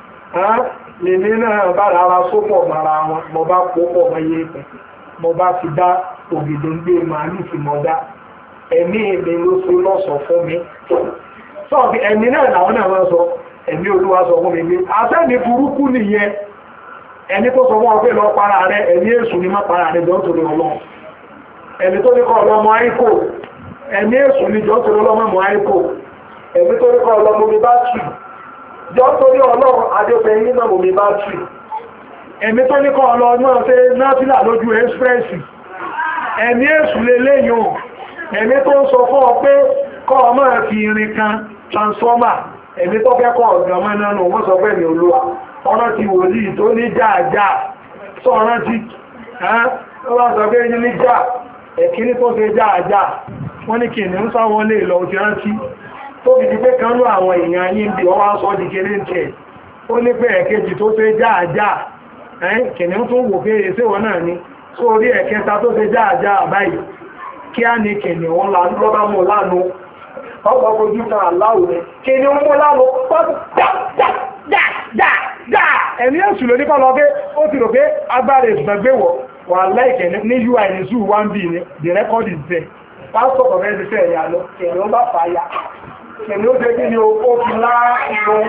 lèmi náà bá rárá sópọ̀ mara wọn mo bá pọ̀ pọ̀ mọ́ yé pẹ̀ mo bá fi dá ògèdèǹgbé màálù fi mọ̀ dá ẹ̀mí èmi ló so lọ́sọ̀ fún mi sọ́ọ̀bí ẹ̀mí náà làwọn náà máa sọ ẹ̀mí Olúwa sọ fún mi pé àtẹ́mi burúkú nìyẹn ẹni tó sọ wọ́n pé lọ para rẹ ẹ̀mí èṣù ni má para rẹ jọ́ torí Ọlọ́run ẹ̀mí tó ní kọ́ ọlọ́mọ àìkò ẹ̀mí èṣù ni jọ́ torí ọlọ́mọ àìkò ẹ̀mí tó ní kọ́ ọlọ́mọ mi bá tù jọ́ torí Ọlọ́run adébẹ̀yìn náà mi bá tù ẹ̀mí tó ní kọ́ ọlọ́ọ̀nà ṣe náfìlà lójú ẹ́sprẹ́sì ẹ̀mí èṣù lélẹ́yìn o ẹ̀mí tó ń sọ fún ọ pé kọ́ ọmọ fi irin kan transformer ẹ̀mí tó fẹ́ kọ́ ọ̀gbọ̀n mẹ́nánú wọ́n sọ pé ní olúwa ọ̀nà ti wòlíì tó ní jáàjáà sọ ọ̀nà ti wọ́n sọ pé ní já ẹ̀kíní tó ṣe jáàjáà wọ́n ní kí ní ń sáwọn lè lọ ti rántí tó fi di pé kan ló àwọn èèyàn yí ń bí ọwá sọ di kéré ń tẹ̀ ó ní pé ẹ̀kejì tó ṣe jáàjáà kìnnìún tó wò pé èsè wọn náà ni sórí ẹ̀kẹta tó ṣe jáàjáà báyìí kí á ní kìnnìún lọ́bá mú lánú ọgbà fojú kan aláwò rẹ̀ kìnnìún mú lánú ẹ̀mí èsù ló ní kọ́ lọ pé ó ti rò pé agbára ìgbàgbéwọ̀ wà láìkẹ̀ ní ui ní zoo 1b ní the record is there pásítọ̀ kọ̀fẹ́ ti fẹ́ ẹ̀yà lọ kìnnìún bá fàáyà kìnnìún ṣe kí ni ó fi láàrín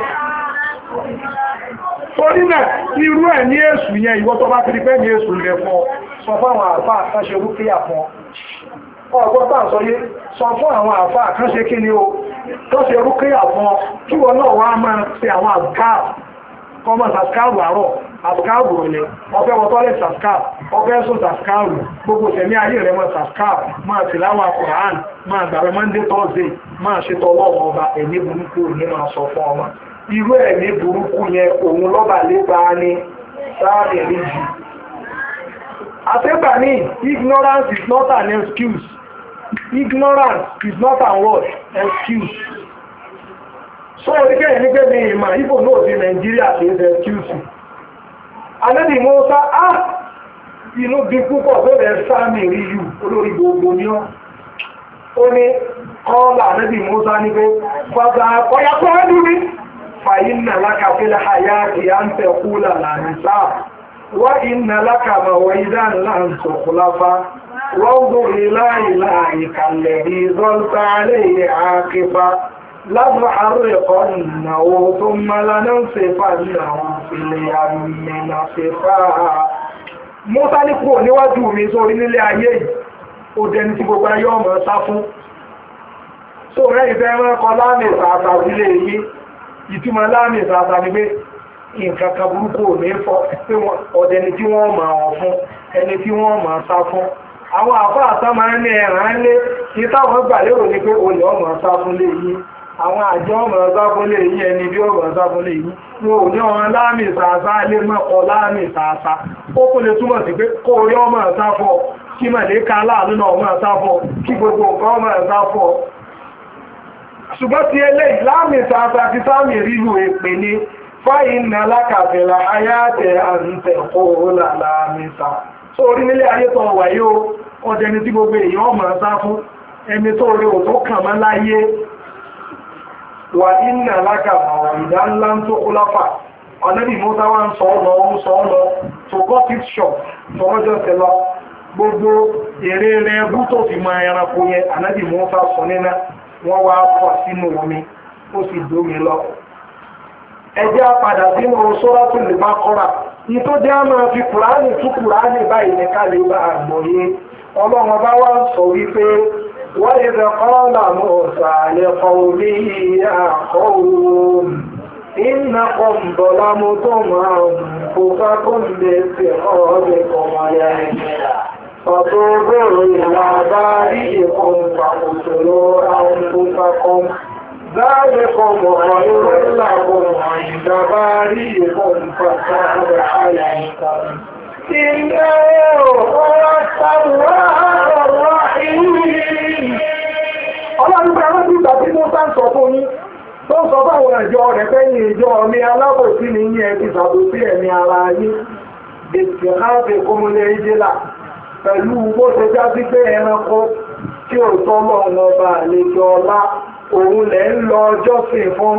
torí náà irú ẹ̀ ní èṣù yẹn ìwọ tó bá ti rí pé ní èṣù rẹ̀ fún ọ sọ fún àwọn àfá àkánṣe rúkíyà fún ọ ọgbọ́n tàà sọ yé sọ fún àwọn àfá àkánṣe kí ni ó kánṣe rúkíyà fún ọ kí wọ́n náà wá máa ṣe àwọn àbkáàrù kọmọ sàskáàrù àárọ̀ àskáàrù rẹ̀ ọfẹ́ wọ́tọ́lẹ̀ sàskáàrù ọfẹ́ sọ sàskáàrù gbogbo tẹ̀mí ayé rẹ̀ mọ́ sàskáàrù máa tìláwà Kùránì máa gbàrẹ̀ Monday Thursday máa ṣe tọ́lọ́wọ́ ọba ẹ̀mí burúkú ní máa sọ fún ọmọ irú ẹ̀mí burúkú yẹn òun lọ́bà lépa ní sáàrì rí jù. Àtẹ́gbà ní ignorance is not an excuse. Ignorance is not an what? Excuse. So oríkẹ́ ní pé ní ìmọ̀ ìbò náà sí Nàìjíríà kì í ṣe excuse. Anẹ́bì Mùsá inú bí púpọ̀ tó rẹ̀ sáàmì rí yù olórí gbogbo ní ọ́. Ó ní kọ́ọ̀lá Anẹ́bì Mùsá ní pé fàzà ọ̀yàkọ́ ẹ̀dùn ní فإن لك في الحياة أن تقول لا نساء وإن لك موعدا لن تخلف وانظر إلى إلهك الذي ظلت عليه عاكفا لنحرقنه ثم لننصفنه في اليم نصفا Mùsá ní kúrò níwájú mi sórí nílé ayé yìí ó dẹni tí gbogbo ayé ọmọ sá fún so rẹ̀ ìfẹ́ ẹranko láàmì ìsàtà sílé yìí ìtumọ̀ láàmì ìsàtà ní pé nǹkan kan burúkú ò ní fọ́ pé ọ̀dẹni tí wọ́n máa wọ̀n fún ẹni tí wọ́n máa sá fún àwọn àfáà àtọ́ máa ń ní ẹ̀ràn lé ní táwọn gbà lérò ní pé olè ọmọ sá fún lé yìí àwọn àjọ ọmọ sá fún lé yìí ẹni bí ọmọ sá fún lé yìí wọn ò ní ọmọ láàmì ìsàtà lé mọ́kọ láàmì ìsàtà ó kó lè túmọ̀ sí pé kó orí ọmọ sá fọ́ kí mọ̀lẹ́ka aláàánú náà ọmọ sá fọ́ kí gbogbo nǹkan ọmọ sá fọ́ ṣùgbọ́n ti eléyìí láàmì ìsàtà ti sáàmì ríru èpè ní fáyín alákàfẹ́lá ayáàtẹ̀ àǹtẹ̀ kó lálàmìsà so orí nílé ayé tó wà yóò ọdẹni tí gbogbo èèyàn ọmọ sá fún ẹni tó rí òtó kàn mọ́ láyé wà ní alákàfà ìdá ńlá tó kó láfà ọ̀nẹ́bì mọ́ta wá ń sọ ọ́lọ to cut it short tọmọjọ́ tẹ́lọ gbogbo èrè rẹ̀ bú tó fi máa ẹranko yẹn ànẹ́bì mọ́ta sọ nínú wọ́n wá pọ̀ sínú omi ó sì dómi lọ ẹjẹ́ padà sínú Suratul Baqara ní tó jẹ́ àmà fi Kùránì tú Kùránì báyìí ní kálẹ̀ bá àgbọ̀yé ọlọ́run bá wá sọ wípé wa idh qala Musa li qawmihi ya qawm innakum zalamtum anfusakum bi-ittikhadhikum al-'ijla fatubu ila bari'ikum faqtulu anfusakum ذلكم خير لكم عند بارئكم فتاب عليكم إنه هو التواب الرحيم. Ọlọ́run bá rántí ìgbà tí mo sá ń sọ fún yín tó ń sọ fáwọn ẹ̀jọ́ rẹ̀ fẹ́yìn ìjọ mi alábòsí ní yí ẹ̀kì sàbòsí ẹ̀mí ara yín bèèrè káàkiri kọmọlẹ̀ ìjẹ́là pẹ̀lú bó ṣe já sí pé ẹranko tí ò tọ́lọ̀ ọba àlejò ọlá òun lẹ̀ ń lọ jọ́sìn fún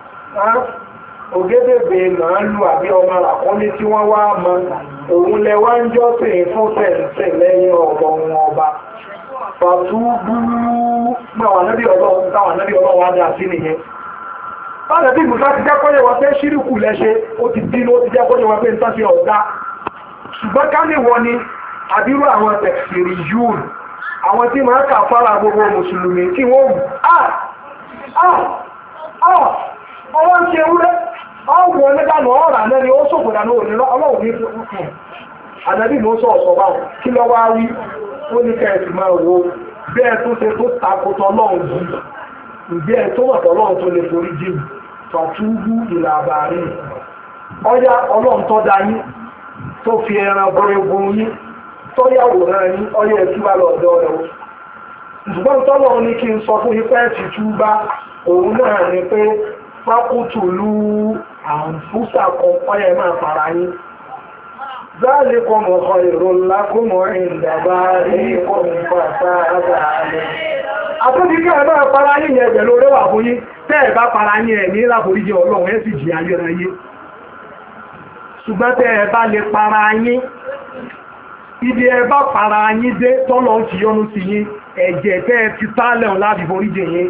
ògédègbè màálù àbí ọmọ àkọ́lé tí wọ́n wá mọ́ òun lẹ wá ń jọ́sìn fún tẹ̀sẹ̀ lẹ́yìn ọ̀rọ̀ wọn ọba fàtúbú táwọn ànábì ọlọ́run wá dá sí nìyẹn báyẹ̀ bí ìgbùsá ti jẹ́kọ́lẹ̀ wọ́n pé ṣíríkù lẹ́ṣe ó ti dínú ó ti jẹ́kọ́lẹ̀ wọ́n pé ń tọ́sí ọ̀dá ṣùgbọ́n ká ní wọ́n ni àbírú àwọn tẹ̀sìrì yúùn àwọn tí máa kà fara gbogbo mùsùlùmí kí wọ́n wù ọwọ́ ń ṣe ewúrẹ́ ọ̀wọ̀ nígbàna ọ̀rà náà ni ó sòkòdà náà òní ọlọ́run ní fún ànábì ló sọ ọ̀sọ̀ báwọn kí lọ wá rí ó ní kẹ́ẹ̀sì máa wo bí ẹ tó ṣe tó takòtò ọlọ́run yìí ìgbé ẹ tó wà tọ́lọ́run tó lè forí jì fàtúbù ìlà àbárí ọyá ọlọ́run tó dá yín tó fi ẹran bọ egun yín tó yàwòrán yín ọyá ẹtú bá lọ ọ̀dọ̀ rẹ̀ ṣùgbọ́n tọ́lọ́run ní kí n sọ fún yín pé ti túbá òun náà ni pé pákútù lú àǹfúsà kan ọyá ẹ máa fara yín ذلكم خير لكم عند بارئكم فتاب عليكم àtúndì kí ẹ̀bá para yín yẹn pẹ̀lú orí wà fún yín tẹ́ ẹ̀bá para yín ẹ̀ ní láforíjì ọlọ́run ẹ̀ sì jì ayérayé ṣùgbọ́n tẹ́ ẹ̀bá lè para yín ibi ẹ̀bá para yín dé tọ́lọ̀ ń ti yọ́nú sí yín ẹ̀jẹ̀ tẹ́ ẹ ti tálẹ̀ láti foríjì yín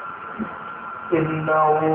ìnáwó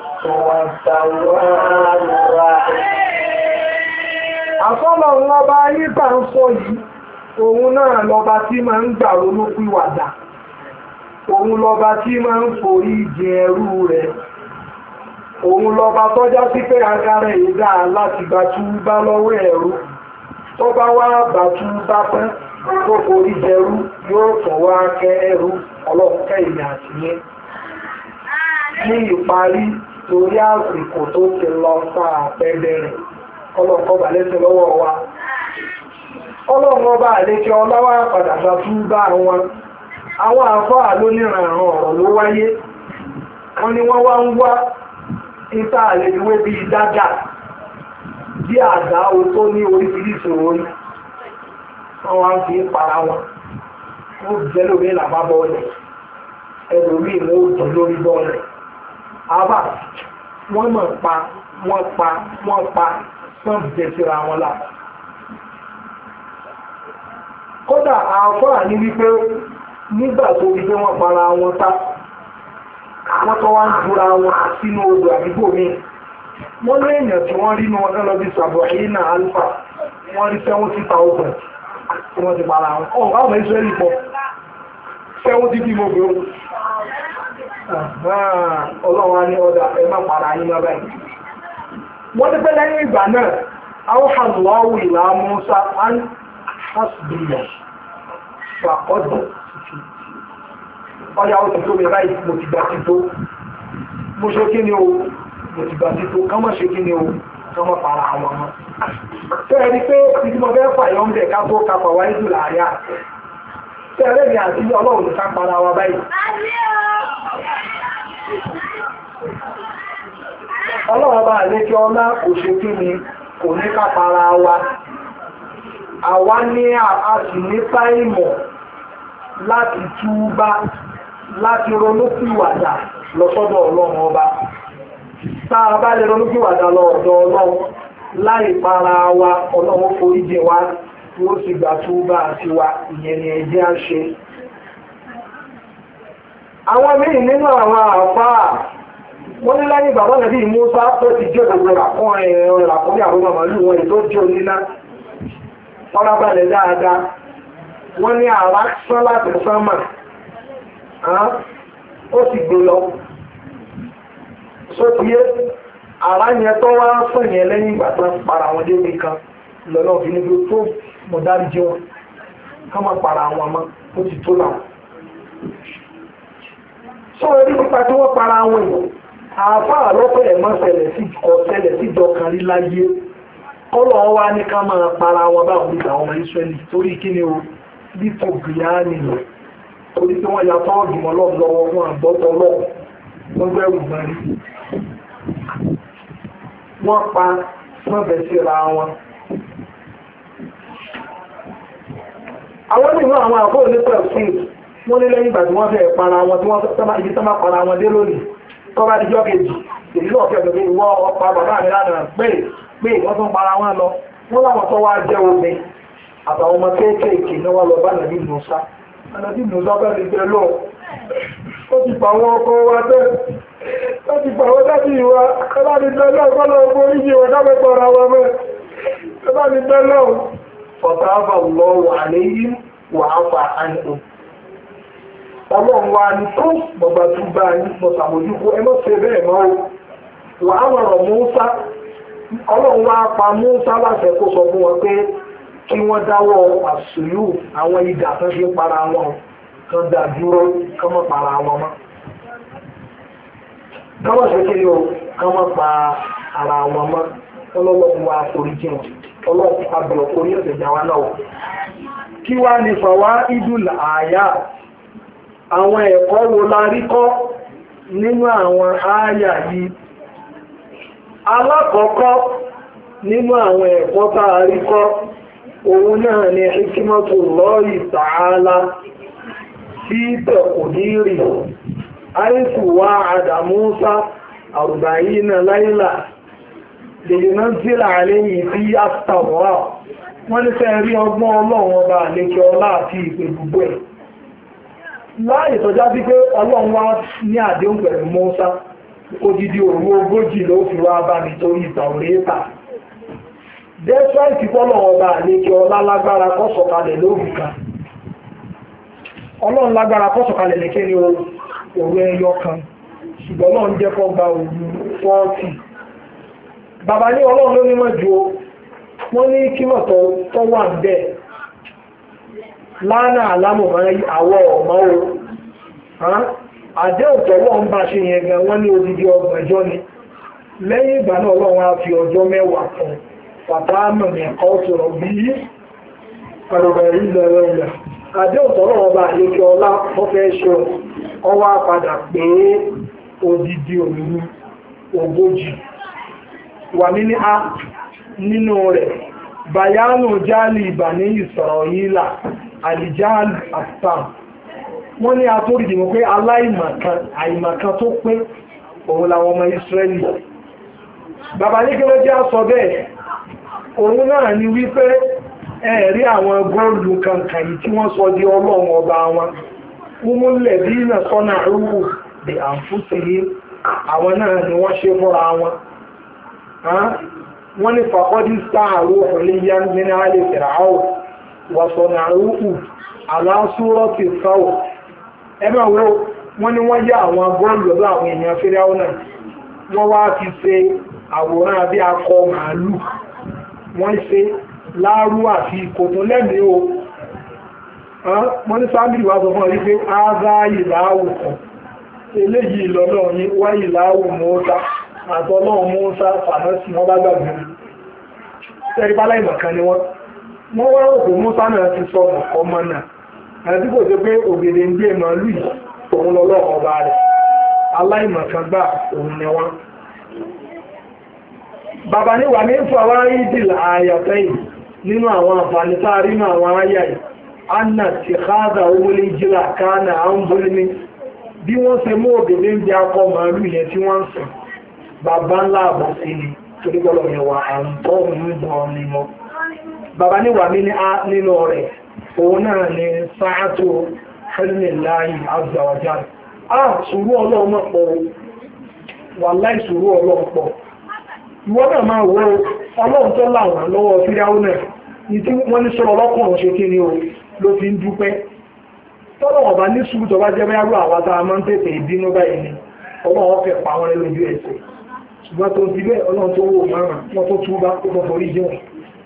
àsọ́lọ̀ ńlọba ayé bá ń sọ yìí òun náà lọba tí máa ń gbà ronú pìwàdà òun lọba tí máa ń forí jì ẹrú rẹ̀ òun lọba tọ́já sí pé agara ìdá láti gbàtúbá lọ́wọ́ ẹrú tó bá wá gbàtúbá pẹ́ tó forí jẹrú yóò tún wá kẹ́ ẹrú ọlọ́pẹ́ ìyà àtìyẹn ní ìparí torí àsìkò tó ti lọ sáà pẹ́ bẹ̀rẹ̀ ọlọ́pọ̀ bà lẹ́sẹ̀ lọ́wọ́ wa ọlọ́pọ̀ bà lẹ́kẹ́ ọlọ́wà padà bá tún bá wọn àwọn àfáà lóníranran ọ̀rọ̀ ló wáyé wọ́n ní wọ́n wá ń wá ìta àlèwé bí dágà bí àdá o tó ní oríṣiríṣi orí wọ́n wá ń fi para wọn ó jẹ́ lórí ìlàbá bọ́ọ̀lẹ̀ ẹlòmí ìlú ó jẹ́ lórí bọ́ọ̀lẹ̀ àbá wọ́n mọ̀ pa wọ́n wọ́n jẹ́ síra wọn lá. Kódà àáfàá ní wípé nígbà tó fi pé wọ́n para wọn tá wọ́n tó wá ń jura wọn sínú odò àdúgbò mi wọ́n lé èèyàn tí wọ́n rí ní wọn lọ bí sàbọ̀hínà alfa wọ́n rí 70,000 tí wọ́n ti para wọn ọ̀rọ̀ àwọn Ísírẹ́lì pọ̀ 70 bí mo gbé ọlọ́run á ní ọ̀dà ẹ má para yín má báyìí. Wọ́n ti pẹ́ lẹ́yìn ìgbà náà áwọ̀hànlọ́wù ìlà Mùsá án hasbìyà fàkọ́dù ọya ó ti tó mi báyìí mo ti gbà tító mo ṣe kí ni o mo ti gbà tító kán mọ́ ṣe kí ni o kán mọ́ para àwọn ọmọ tẹ́ẹ̀rí pé ìdí mo fẹ́ fàyọ́ ń bẹ̀ ká tó kapà wáyé jù láàárín àti tẹ́ẹ̀rẹ́ mi àti ọlọ́run ní ká para wa báyìí ọlọ́run bá lékẹ́ ọlá kò ṣe kí ni kò ní ká para wa àwa ní a sì ní táìmọ̀ láti túbá láti ronúpìwàdà lọ́sọ́dọ̀ ọlọ́run ọba táa bá lè ronúpìwàdà lọ́dọ̀ ọlọ́run láì para wa ọlọ́run foríjì wa ó sì gbà túbá àti wa ìyẹn ni ẹjẹ́ á ṣe àwọn míì nínú àwọn àfáà wọ́n ní láyé bàbá nàbí Mùsá tó ti jẹ́ gbogbo ràkúnrin àwọn màmàlú wọn ètò jẹ́ oníná ọlábàlẹ̀ dáadáa wọ́n ní àrá sán láti sánmà ó sì gbé lọ sótíyé àrá yẹn tó wá sàn yẹn lẹ́yìn ìgbà tán para wọn débi kan lọ́nà òfin níbi tó mọ̀dárí jẹ́ wọn ká má para wọn mọ́ ó ti tó làwọn sọ́wọ́n ní pípa tí wọ́n para wọn yìí àfáà lọ́pọ̀ ẹ̀mọ́ ṣẹlẹ̀ sí jọkàn rí láyé kọ́lọ̀ wá ní ká máa para wọn bá òun ìgbà ọmọ Ísírẹ́lì torí kí ni o bí tó gíláàní lọ torí tí wọ́n ya tọ́ọ̀gì mọ́ lọ́wọ́ wọn àgbọ́tọ̀ lọ́wọ́ wọ́n gbẹ́rù gbọ́n rí wọ́n pa wọ́n bẹ̀ síra wọn. àwọn nínú àwọn àbọ̀ nípa ẹ̀sìn wọ́n ní lẹ́yìn ìgbà tí wọ́n fẹ́ para wọn tí wọ́n ibi tán bá para wọn dé lónìí tó bá dijọ́ kejì èyí náà fẹ́ pẹ̀lú ìwọ ọpa bàbá mi lánàá pé wọ́n tún para wọn lọ wọ́n láwọn tó wá jẹ́ omi àtàwọn ọmọ kéékèèké náà wá lọ bá nàbí Mùsá nàbí Mùsá bá ti bẹ lọ ó ti pa àwọn ọkọ wa tẹ́ ó ti pa àwọn dájú ìwà ẹbá ti bẹ lọ kọ́ lọ borí yìí wọ́n dábẹ́ pọ̀ra wọn mẹ́ ẹbá ti bẹ lọ ọ̀tá àbà lọ wà lẹ́yìn wà á fà á ní ọlọ́run wa ni tó bọ̀bà tún bá ní mọ̀sàmójúkú ẹmọ́ ṣe bẹ́ẹ̀ mọ́ wà á wọ̀rọ̀ Mùsá ọlọ́run wá pa Mùsá láṣẹ kó sọ fún wọn pé kí wọ́n dáwọ́ àṣùlù àwọn idà tó fi ń para wọn kan dá dúró kán mọ́ para wọn mọ́ káwọn ṣe kí ni o kán pa ara wọn mọ́ ọlọ́run wá foríjì wọn ọlọ́run abẹ̀rẹ̀ orí ọ̀sẹ̀ ìjà wa náà kí wá ní fàwá ìdùl àyà àwọn ẹ̀kọ́ wo la rí kọ́ nínú àwọn àyà yìí alákọ̀ọ́kọ́ nínú àwọn ẹ̀kọ́ tá a rí kọ́ òun náà ni hikmatullahi ta'ala sí taqdiri àìsù wá àdà Mùsá arba'ina layla lèyìnàzílà àléyìn tí àtàwọ̀ wọ́n ní fẹ́ rí ọgbọ́n ọlọ́run ọba àlékẹ́ ọlá àti ìpè gbogbo ẹ̀ láì tọ́já sí pé ọlọ́run wá ní àdéhùn pẹ̀lú Mùsá odidi òru 40 ló fi wá bá nítorí Tàórátà despite ọlọ́run ọba àlékẹ́ ọlá lágbára kó sọ̀kalẹ̀ lóru kan ọlọ́run lágbára kó sọ̀kalẹ̀ lẹ́kẹ́ ní òru ẹyọ kan ṣùgbọ́n náà ń jẹ́ kó gba òru 40 bàbá ní ọlọ́run ló nímọ̀ jù ó wọ́n ní kímọ̀ tó wà ń bẹ̀ lánàá àlámọ̀ àwọ̀ ọ̀mọ́ o àdéhùn tọ́wọ́ ń bá ṣe yẹn gan wọ́n ní odidi ọgbọ̀njọ́ ni lẹ́yìn ìgbà náà ọlọ́run á fi ọjọ́ mẹ́wàá fún fàtàmù ní ẹ̀kọ́ sọ̀rọ̀ bí ọ̀rọ̀ ilẹ̀ ilẹ̀ àdéhùn tọ́wọ́ ọba àlékè ọlá wọ́n fẹ́ ṣe ọwọ́ padà pé odidi òru 40 wà ní a nínú rẹ̀ bayanu jali Bani Israila alijali asam wọ́n ní atórídì mọ̀ pé àìmọ̀kan tó pé òun làwọn ọmọ Israeli bàbá ní kí ló jẹ́ sọ bẹ́ẹ̀ òun náà ni wípé ẹ̀rí àwọn góòlù kankan yìí tí wọ́n sọ di ọlọ́run ọba wọn umúlẹ̀ bí iná sọ́nà rúrù dè àǹfúsìrí àwọn náà ni wọ́n ṣe fúnra wọn wọ́n ní fàkọ́dí sáàrù ọ̀lẹ́yà nínú alẹ́ fìràáwò wàsọ̀nà rúrù aláṣúrọ́tì sáwò ẹgbẹ́ wo wọ́n ní wọ́n yá àwọn góòlù lọ́dọ̀ àwọn èèyàn fìràáwò náà wọ́n wá fi ṣe àwòrán bí akọ màálù wọ́n ṣe láàrú àti ìkòtò lẹ́mìí o wọ́n ní sáàmìlì wá sọ fún ọ̀rí pé áázá ìlàáwò kan eléyìí lọ́lọ́ ní wá ìlàáwò Mùsá àtọ́lọ́ Mùsá fàmẹ́sì wọ́n bá gbàgbé tẹ́rí bá láìmọ̀kan ni wọ́n wá òkú Mùsá náà ti sọ ọmọ náà àti kò tó pé ògèdè ń gbé màálù òun lọ́lọ́ ọba rẹ̀ aláìmọ̀kan gbà òun ni wọ́n bàbá ní wà ní fàwá ìdìl àyàtẹ́yìn nínú àwọn àǹfààní táàrí náà àwọn ayà yìí anna ti káàdà owólé jílà káàna àwọn bólíní bí wọ́n ṣe mú ògèdè ń jẹ́ akọ màálù yẹn tí wọ́n ń sùn bàbá ńlá àbọ̀ sí ni torí gbọ́dọ̀ yẹn wà àǹtọ́ òun ní mọ́ bàbá ní wà nínú rẹ̀ òun náà ni sáàtò hẹ́lìláì azza wa jalla sùúrù ọlọ́run pọ̀ wàláì sùúrù ọlọ́run pọ̀ ìwọ́n náà máa wọ́ ọlọ́run tó láwọn lọ́wọ́ fíráwó náà ní tí wọ́n ní sọ́rọ̀ ọlọ́kùnrin ṣe kí ni o ló fi ń dúpẹ́ tọ́lọ̀ ọ̀bá ní sùúrù tó bá jẹ́ bẹ́yàrú àwátá máa ń tètè ìbínú báyìí ni ọlọ́run fẹ́ pa wọn lójú ẹsẹ̀ ṣùgbọ́n tó ti bẹ́ẹ̀ ọlọ́run tó wò márùn wọn tó túbá tó tó forí jẹ́ wọn.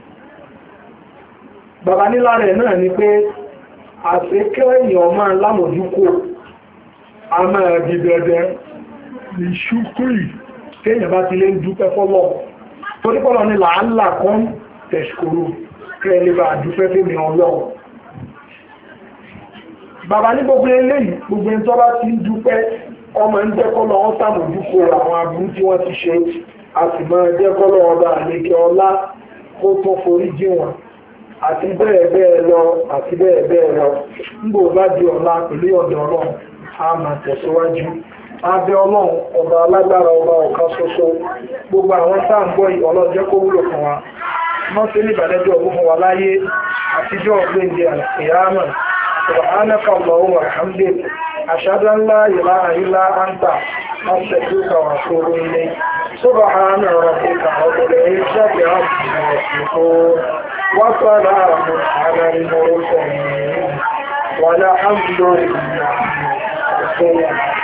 bàbá nílá rẹ̀ náà ni pé àṣekẹ́ èèyàn máa lámòjúkò a máa di dandan ní ṣúkúrì kéèyàn bá ti lé ń dúpẹ́ fọ́lọ́ torí pọ́lọ́ ní làálà kan tẹ̀ṣkòrò kẹ́lẹ́ bá dúpẹ́ fẹ́ mi ọlọ́run bàbá ní gbogbo eléyìí gbogbo ẹni tó bá ti ń dúpẹ́ ọmọ ń jẹ́ kọ́lọ́ wọn sàmójúkò àwọn aburú tí wọ́n ti ṣe a sì máa jẹ́ kọ́lọ́ ọba àlekè ọlá kó tó forí jì wọ́n àti bẹ́ẹ̀ bẹ́ẹ̀ lọ àti bẹ́ẹ̀ bẹ́ẹ̀ lọ nígbò bá di ọ̀la pẹ̀lú ọ̀dọ̀ ọlọ́run a máa tẹ̀síwájú abẹ́ ọlọ́run ọba alágbára ọba ọ̀kan ṣoṣo gbogbo àwọn tá à ń gbọ́ ọlọ́run jẹ́ kó wúlò fún wa wọ́n ṣe ní ìbàlẹ́jọ́ ọgbọ́n fún wa láyé àtijọ́ ọ̀gbẹ́ndé àlùkìyámà subhanaka allahumma wa bihamdik ashhadu an la ilaha illa anta astaghfiruka wa atubu ilayk subhana rabbika rabbil izzati amma yasifun wa salamun ala al-mursalin walhamdulillahi rabbil alamin